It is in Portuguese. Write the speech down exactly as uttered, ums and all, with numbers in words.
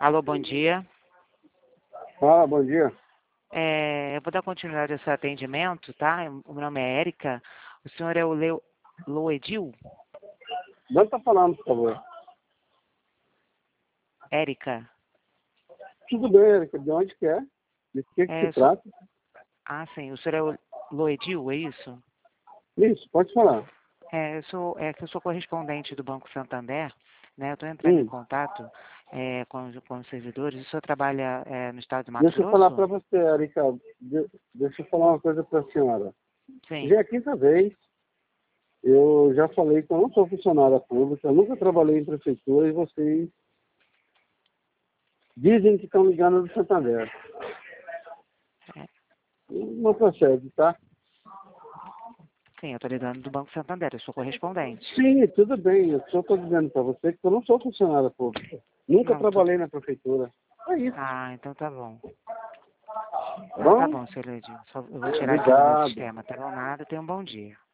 Alô, bom dia. Fala, bom dia. É, eu vou dar continuidade ao seu atendimento, tá? O meu nome é Érica. O senhor é o Leo, Loedil? De onde tá falando, por favor? Érica? Tudo bem, Érica, de onde que é? De que que É, se eu sou... trata? Ah, sim. O senhor é o Loedil, é isso? Isso, pode falar. É, eu sou, é que eu sou correspondente do Banco Santander, né? Eu estou entrando em Hum, contato é, com, os- com os servidores. O senhor trabalha é, no estado de Mato deixa eu falar para Grosso? você, Érica. De- deixa eu falar uma coisa para a senhora. Sim. Já é a quinta vez, eu já falei que eu não sou funcionária pública, eu nunca trabalhei em prefeitura e vocês dizem que estão ligando do Santander. É, Não procede, tá? sim, eu estou ligando do Banco Santander. Eu sou correspondente. Sim, tudo bem. Eu só estou dizendo para você que eu não sou funcionária pública. Nunca Não, tudo. trabalhei na prefeitura. É isso, Ah, então tá bom. tá Então tá bom? bom, senhor Loedil. Só, eu vou tirar aqui do meu Obrigado. sistema. Tá bom nada. Tenha um bom dia.